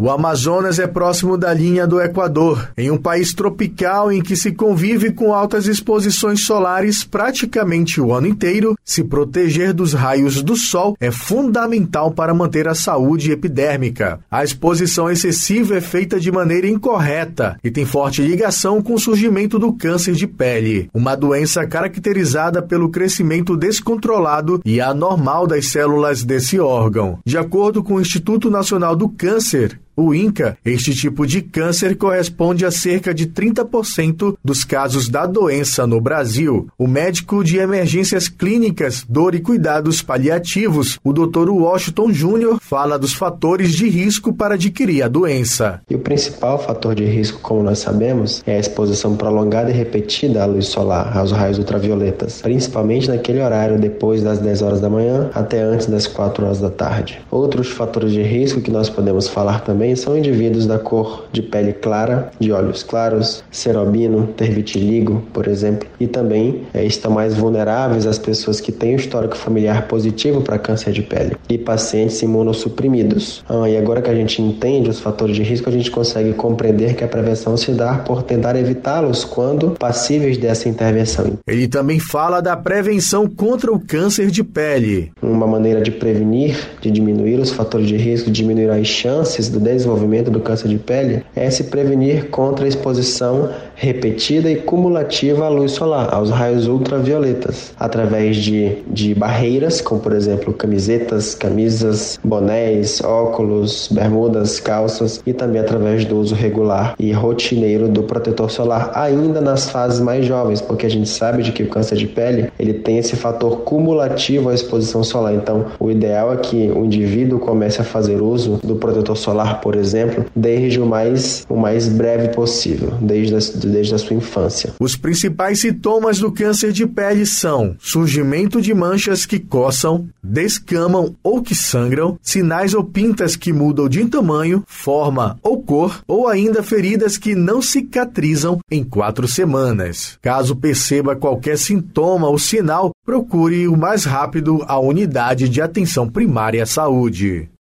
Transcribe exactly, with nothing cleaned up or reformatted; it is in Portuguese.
O Amazonas é próximo da linha do Equador, em um país tropical em que se convive com altas exposições solares praticamente o ano inteiro. Se proteger dos raios do sol é fundamental para manter a saúde epidérmica. A exposição excessiva é feita de maneira incorreta e tem forte ligação com o surgimento do câncer de pele, uma doença caracterizada pelo crescimento descontrolado e anormal das células desse órgão. De acordo com o Instituto Nacional do Câncer, o INCA, este tipo de câncer corresponde a cerca de trinta por cento dos casos da doença no Brasil. O médico de emergências clínicas, dor e cuidados paliativos, o doutor Washington Júnior, fala dos fatores de risco para adquirir a doença. E o principal fator de risco, como nós sabemos, é a exposição prolongada e repetida à luz solar, aos raios ultravioletas, principalmente naquele horário depois das dez horas da manhã até antes das quatro horas da tarde. Outros fatores de risco que nós podemos falar também são indivíduos da cor de pele clara, de olhos claros, ser albino, ter vitiligo, por exemplo, e também é, estão mais vulneráveis as pessoas que têm um histórico familiar positivo para câncer de pele e pacientes imunossuprimidos. Ah, e agora que a gente entende os fatores de risco, a gente consegue compreender que a prevenção se dá por tentar evitá-los quando passíveis dessa intervenção. Ele também fala da prevenção contra o câncer de pele. Uma maneira de prevenir, de diminuir os fatores de risco, diminuir as chances do desenvolvimento do câncer de pele é se prevenir contra a exposição repetida e cumulativa à luz solar, aos raios ultravioletas, através de, de barreiras, como por exemplo camisetas, camisas, bonés, óculos, bermudas, calças, e também através do uso regular e rotineiro do protetor solar, ainda nas fases mais jovens, porque a gente sabe de que o câncer de pele ele tem esse fator cumulativo à exposição solar. Então, o ideal é que o indivíduo comece a fazer uso do protetor solar, por exemplo, desde o mais, o mais breve possível, desde a, desde a sua infância. Os principais sintomas do câncer de pele são surgimento de manchas que coçam, descamam ou que sangram, sinais ou pintas que mudam de tamanho, forma ou cor, ou ainda feridas que não cicatrizam em quatro semanas. Caso perceba qualquer sintoma ou sinal, procure o mais rápido a unidade de atenção primária à saúde.